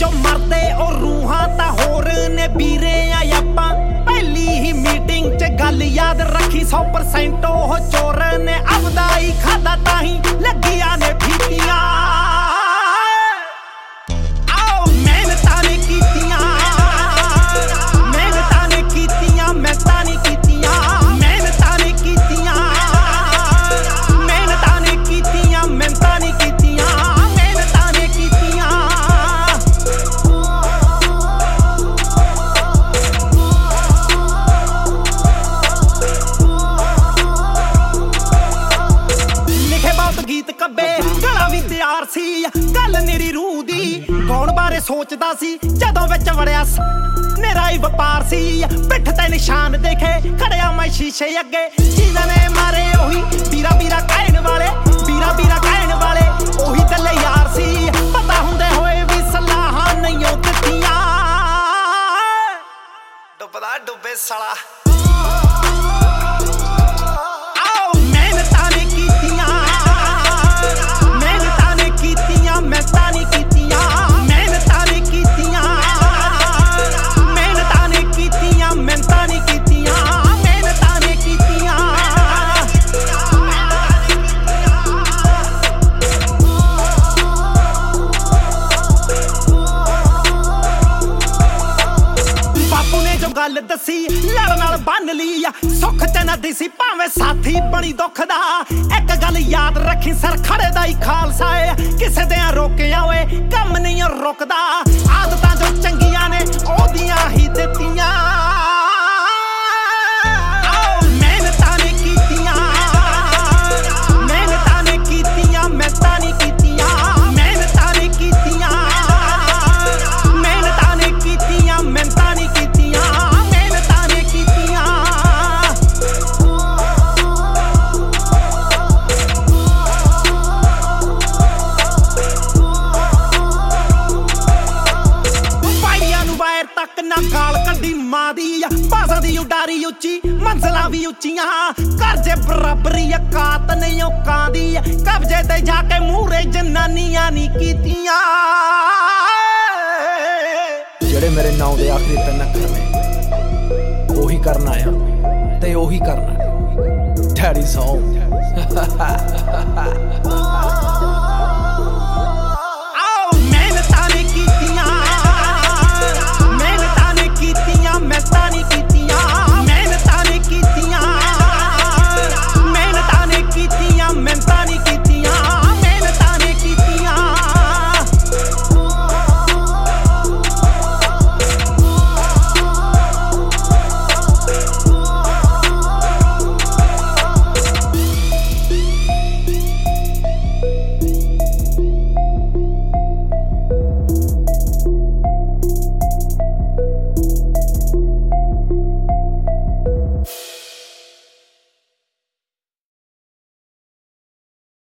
जो मरदे ओ रूहां तां होर ने वीरे आ आपां पहली ही मीटिंग च गल याद रखी 100% ओह चोर ने अपदा ही खादा ताही लगिया ने फीतियां गल निरी रूह दी कौन बारे सोचदा सी जदों विच वड़िया नेरा ही व्यापार सी पिठ ते निशान देखे खड़िया मैं शीशे अगे जिन्हां ने मारे ओही बीरा बीरा कहण वाले ओही गल्ले यार सी पता हुंदे होए भी सलाहां नहीं दित्तियां डुबदा डुबे साला गल दसी लड़ नाल बन ली सुख च न दिसी भावें साथी बनी दुख दा एक गल याद रखी सर खड़े दा ही खालसा है किसे दे रोकिया होए कम नहीं रुकदा आदतां जो चंगियां ने ओदियां ही दित्तियां ना गाल कड्डी मां दी भाषा दी उडारी उच्ची मंजिलां भी उच्चियां कर जे बराबरी औकात नहीं औकां दी कब्जे ते जाके मूहरे जनानियां नी कीतियां जेड़े मेरे नाम दे आखिरी 3 अखर ने ओही करना आ ते ओही करना डैडी सॉन्ग